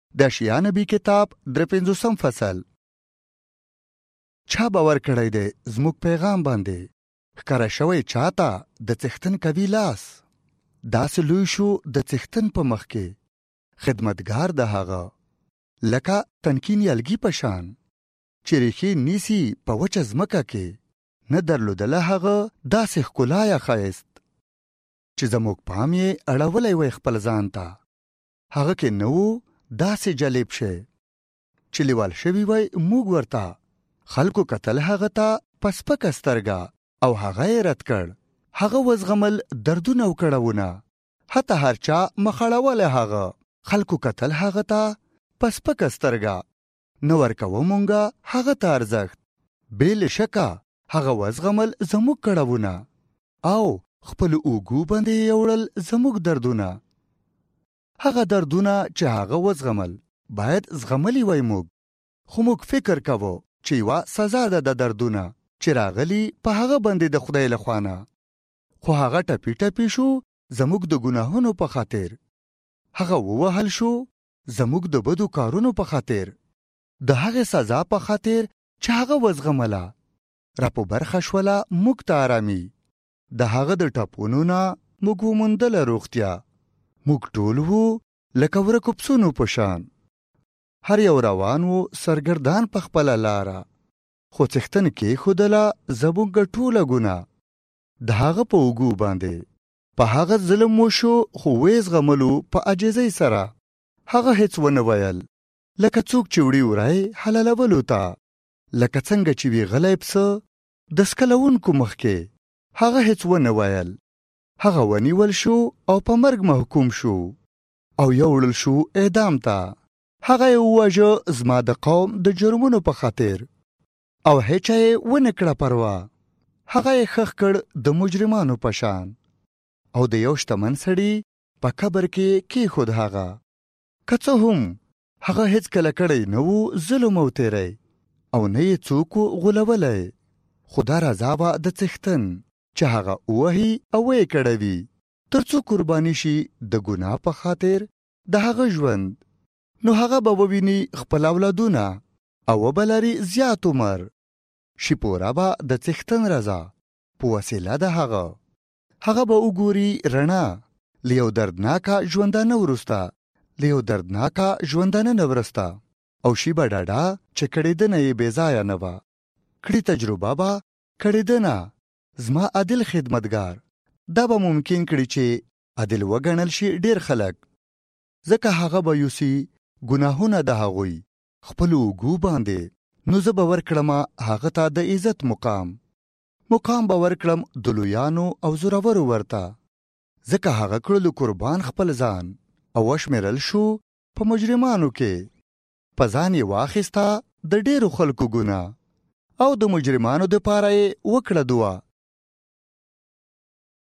د اشعیا نبی کتاب 53 فصل. چا باور کړی دی زموږ پیغام باندې؟ ښکاره شوی چاته د څښتن کوي لاس. داسې لوی شو د څښتن په مخ کې، خدمتګار د هغه لکه تنکین یلګي په شان چې ریښې نیسي په وچه ځمکه کې. نه درلودله هغه داسې ښکلا یا ښایست چې زموږ پام یې اړولی وی خپل ځان ته. هغه کې نه و داسې جالب شی چې لیوال شوي وی موږ ورته. خلکو کتل هغه ته په سپکه سترګه او هغه یې رد کړ. هغه وزغمل دردونه او کړاوونه، حتی هر چا مخاړولی هغه. خلکو کتل هغه ته په سپکه سترګه، نه ورکوو مونږه هغه ته ارزښت. بې له شکه هغه وزغمل زموږ کړاوونه او خپل اوږو باندې یې وړل زموږ دردونه. هغه دردونه چې هغه وزغمل باید زغملی وای موږ، خو موږ فکر کوو چې یوه سزا ده د دردونه چې راغلی په هغه باندې د خدای لخوا نه. خو هغه ټپي ټپي شو زموږ د ګناهونو په خاطر، هغه ووهل شو زموږ د بدو کارونو په خاطر، د هغې سزا په خاطر چې هغه وزغمله راپو برخه شوله موږ ته ارامي. د هغه د ټپونو نه موږ وموندله روغتیا. موږ ټول وو لکه ورکو پسونو په شان، هر یو روان وو سرګردان په خپله لاره. خو څښتن کېښودله زموږ ټوله ګناه د هغه په اوږو باندې. په هغه ظلم وشو خو ویې زغملو په عاجزۍ سره. هغه هیڅ ونه ویل، لکه څوک چې وړي وری حلالولو ته، لکه څنګه چې وي غلی پسه د څکلونکو مخکې. هغه هیڅ ونه ویل. هغه ونیول شو او په مرګ محکوم شو او یوړل شو اعدام ته. هغه یې وواژه زما د قوم د جرمونو په خاطر او هیچا یې ونه کړه پروا. هغه یې ښخ کړ د مجرمانو په شان او د یو شتمن سړي په قبر کې کېښود هغه. که څه هم هغه هیڅکله کړی نه و ظلم او تیری او نه یې څوک غولولی، خو دا رضا وه د څښتن چې هغه ووهي او یې کړوي، تر څو قرباني شي د ګناه په خاطر د هغه ژوند. نو هغه به وویني خپل اولادونه او وبلري زیات عمر. شي پوره به د څښتن رضا په وسیله د هغه. هغه به وګوري رڼا له یو دردناکه ژوندانه وروسته، له یو دردناکه ژوندانه نه وروسته. او شي به ډاډه چې کړېدنه یې بې ځایه نه وه. کړي تجربه به کړېدنه زما عادل خدمتګار. دا به ممکن کړي چې عادل وګڼل شي ډېر خلک، ځکه هغه به یوسي ګناهونه د هغوی خپلو اوږو باندې. نو زه به ورکړم هغه ته د عزت مقام به ورکړم د لویانو او زورورو ورته، ځکه هغه کړلو قربان خپل ځان او وشمېرل شو په مجرمانو کې. په ځان یې واخیسته د ډېرو خلکو ګناه او د مجرمانو دپاره یې وکړه دعا